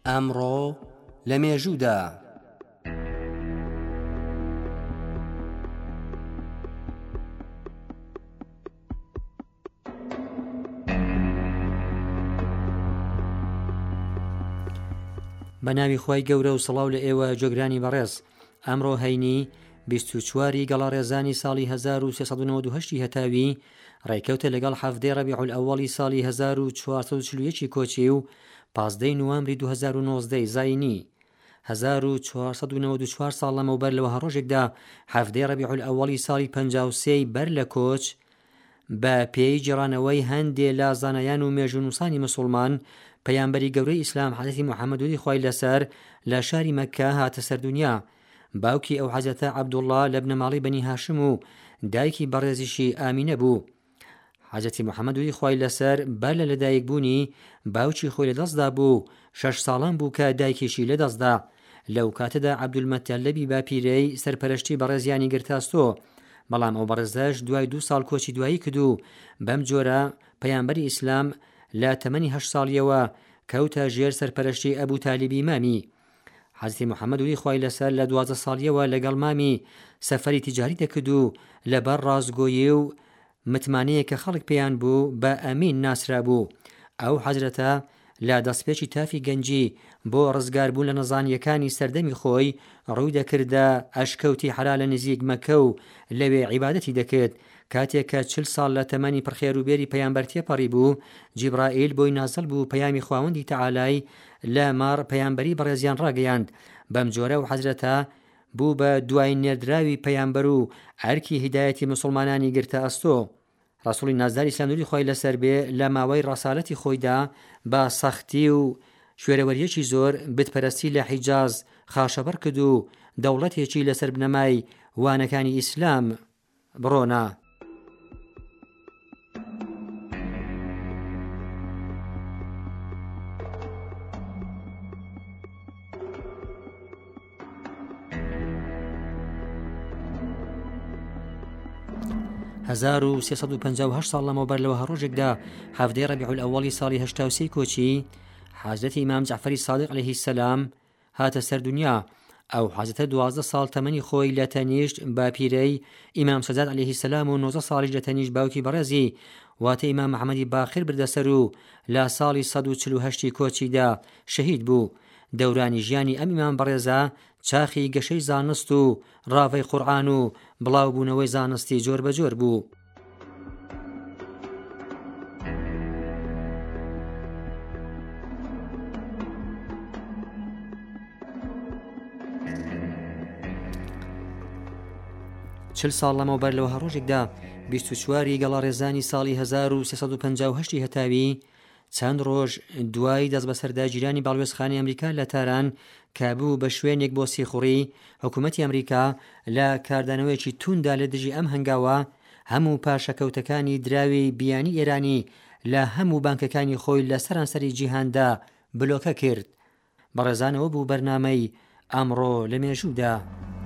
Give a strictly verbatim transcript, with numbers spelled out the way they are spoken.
ئەمڕۆ لە مێژوودا بە ناوی خۆی گەورە و سڵاو لە ئێوە جۆگرانی بەڕێز. ئەمڕۆ هەینی بیست و چواری گەڵارێزانی ساڵی هەزار و سێسەد و نەوەت و هەشت هەتاوی ڕێکەوتە لەگەڵ هەفتەی ڕەبیع الئەوەڵی ساڵی هەزار و چوارسەد و چل و یەک کۆچی و پازدەی نوامبری دوو هەزار و نۆزدە زاینی. هەزار و چوارسەد و نەوەت و چوار ساڵ لەمەوبەر لەوە ڕۆژێکدا هەفتەی ڕەبیع الئەوەڵی ساڵی پەنجا و سێ بەر لە کۆچ بە پێی جێڕانەوەی هەندێ لە زانایان و مێژوونووسانی موسڵمان پەیامبەری گەورەی ئیسلام حەزرەتی موحەممەد وری خوای لەسەر لە شاری مەککە هاتە سەردونیا. باوکی ئەو حەزرەتە عەبدوڵڵا لە بنەماڵی بەنی هاشم و دایکی بەڕێزیشی ئامینە بوو. حەزرەتی موحەممەد وری خوای لەسەر بەر لە لەدایک بوونی باوکی خۆی لەدەستدا بوو، شەش ساڵان بوو کە دایکیشی لەدەستدا. لەو کاتەدا عەبدولمەتەلەبی باپیرەی سەرپەرشتی بەڕێزیانی گرتاستۆ، بەڵام ئەو بەڕێزەش دوای دوو ساڵ کۆچی دوایی کردو. بەم جۆرە پەیامبەری ئیسلام لە تەمەنی هەشت ساڵیەوە کەوتە ژێر سەرپەرشتی ئەبوو تالیبی مامی. حەزرەتی موحەممەد وری خوای لەسەر لە دوازدە ساڵیەوە لەگەڵ مامی سەفەری تیجاری دەکرد و لەبەر ڕازگۆیی و متمانەیە کە خەڵک پێیان بوو بە ئەمین ناسرا بوو. ئەو حەزرەتە لە دەستپێکی تافی گەنجی بۆ ڕزگاربوون لە نەزانیەکانی سەردەمی خۆی ڕووی دەکردە ئەشکەوتی حەلال لە نزیک مەککە و لەوێ عیبادەتی دەکرد. کاتێک کە چل ساڵ لە تەمەنی پڕخێروبێری پەیامبەر تێپەڕی بوو، جیبرائیل بۆی نازل بوو پەیامی خواوەندی تەعالای لە ماڕ پەیامبەری بەڕێزیان ڕاگەیاند. بەم جۆرە و حەزرەتە بوو بە دوای نێردراوی پەیامبەر و ئەرکی هیدایەتی موسڵمانانی گرتە ئەستۆ. ڕەسوڵی نازداری ئیسلام خۆی لەسەر بێ لە ماوەی ڕەسالەتی خۆیدا بە سەختی و شوێرەوەریەکی زۆر بتپەرستی لە حیجاز خاشەبەر کرد و دەوڵەتێکی لەسەر بنەمای وانەکانی ئیسلام بڕۆنا. هەزار و سێسەد و پەنجا و هەشت ساڵ لەمەوبەر لەوە ڕۆژێکدا هەفتەی ڕەبیع الئەوەڵی ساڵی هەشتا و سێ کۆچی حەزرەتی ئیمام جەعفەری سادق عەلەیهی سەلام هاتە سەردونیا. ئەو حەزرەتە دوازدە ساڵ تەمەنی خۆی لە تەنیشت باپیرەی ئیمام سەجاد عەلەیهی سەلام و نۆزدە ساڵیش لە تەنیشت باوکی بەڕێزی واتە ئیمام محەممەدی باقر بردەسەر و لە ساڵی سەد و چل و هەشت کۆچیدا شەهید بوو. دەورانی ژیانی ئەم ئیمان بەڕێزە چاخی گەشەی زانست و ڕاوەی قورئان و بڵاوبوونەوەی زانستی جۆر بە جۆر بوو. چل ساڵ لەمەوبەر لەوە ڕۆژێکدا بیست و چواری گەڵارێزانی ساڵی هەزار و سێسەد و پەنجا و هەشت هەتاوی چەند ڕۆژ دوای دەست بەسەردا گیرانی باڵوێزخانی ئەمریکا لە تاران کابوو بە شوێنێک بۆ سیخوڕی، حکوومەتی ئەمریکا لە کاردانەوەیەکی تووندا لە دژی ئەم هەنگاوە هەموو پاشەکەوتەکانی دراوی بیانی ئێرانی لە هەموو بانکەکانی خۆی لە سەرانسەری جیهاندا بلۆکە کرد. بەڕێزانەوە بوو بەرنامەی ئەمڕۆ لە مێژوودا.